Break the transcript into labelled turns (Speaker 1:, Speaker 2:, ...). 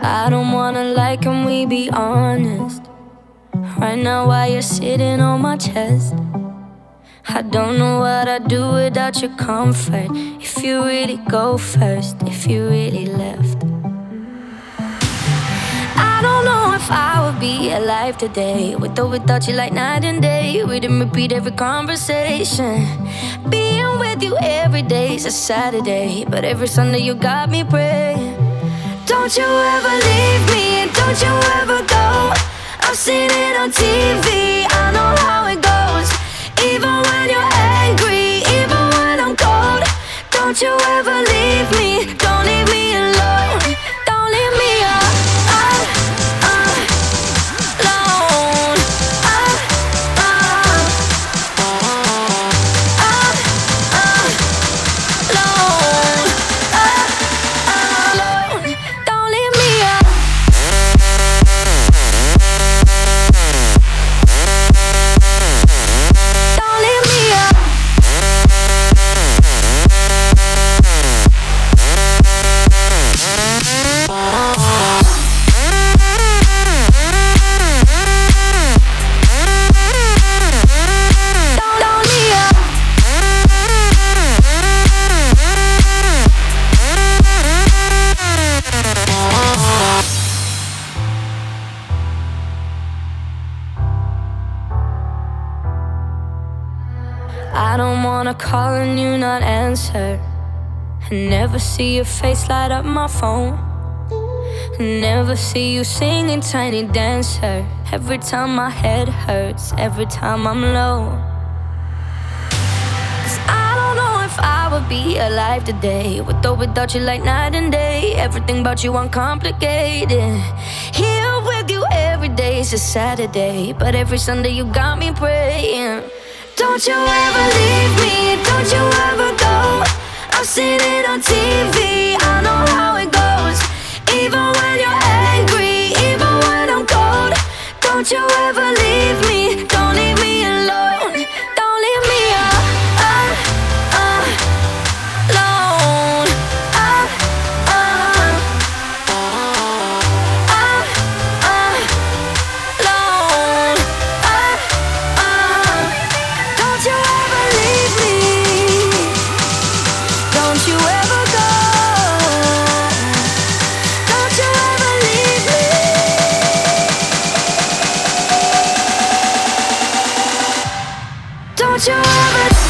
Speaker 1: I don't wanna lie, can we be honest? Right now while you're sitting on my chest, I don't know what I'd do without your comfort. If you really go first, if you really left, I don't know if I would be alive today, with or without you, like night and day. Read and repeat every conversation. Being with you every day's a Saturday, but every Sunday you got me praying. Don't you ever leave me, don't you ever go. I've seen it on TV, I know how it goes. Even when you're angry, even when I'm cold. Don't you ever leave me, don't leave me alone. Don't leave me alone. I don't wanna call and you not answer, and never see your face light up my phone. Never see you singing Tiny Dancer. Every time my head hurts, every time I'm low. 'Cause I don't know if I would be alive today, with or without you, like night and day. Everything about you uncomplicated. Here with you every day's a Saturday, but every Sunday you got me praying. Don't you ever leave me, don't you ever go. I've seen it on TV, I know how it goes. Even when you're angry, even when I'm cold. Don't you ever leave me, don't leave me alone. Don't leave me alone. Don't you ever